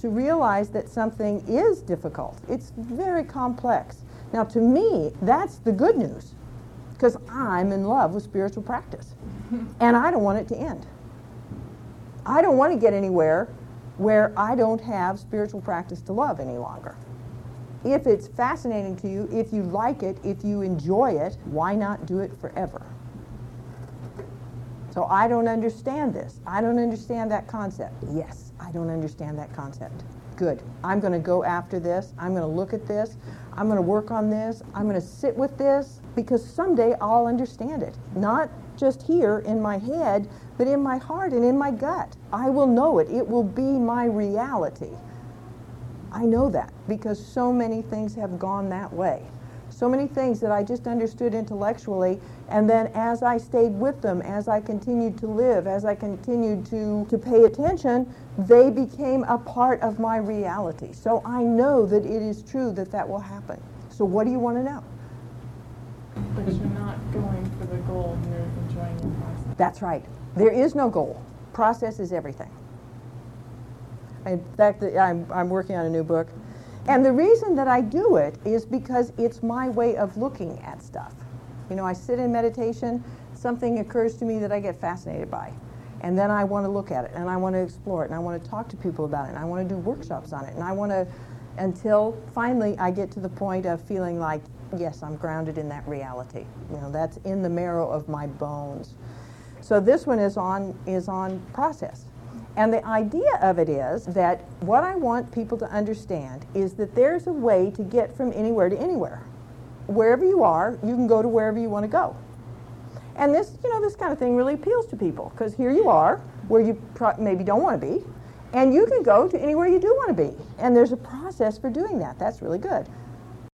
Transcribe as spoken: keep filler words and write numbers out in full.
to realize that something is difficult. It's very complex. Now, to me, that's the good news, because I'm in love with spiritual practice, and I don't want it to end. I don't want to get anywhere where I don't have spiritual practice to love any longer. If it's fascinating to you, if you like it, if you enjoy it, why not do it forever? So I don't understand this. I don't understand that concept. Yes, I don't understand that concept. Good. I'm going to go after this. I'm going to look at this. I'm going to work on this. I'm going to sit with this, because someday I'll understand it. Not just here in my head, but in my heart and in my gut. I will know it. It will be my reality. I know that because so many things have gone that way. So many things that I just understood intellectually, and then as I stayed with them, as I continued to live, as I continued to, to pay attention, they became a part of my reality. So I know that it is true that that will happen. So what do you want to know? But you're not going for the goal, you're enjoying the process. That's right. There is no goal. Process is everything. In fact, I'm, I'm working on a new book. And the reason that I do it is because it's my way of looking at stuff. You know, I sit in meditation, something occurs to me that I get fascinated by. And then I want to look at it, and I want to explore it, and I want to talk to people about it, and I want to do workshops on it, and I want to, until finally I get to the point of feeling like, yes, I'm grounded in that reality. You know, that's in the marrow of my bones. So this one is on, is on process. And the idea of it is that what I want people to understand is that there's a way to get from anywhere to anywhere. Wherever you are, you can go to wherever you want to go. And this, you know, this kind of thing really appeals to people, because here you are, where you pro- maybe don't want to be, and you can go to anywhere you do want to be. And there's a process for doing that. That's really good.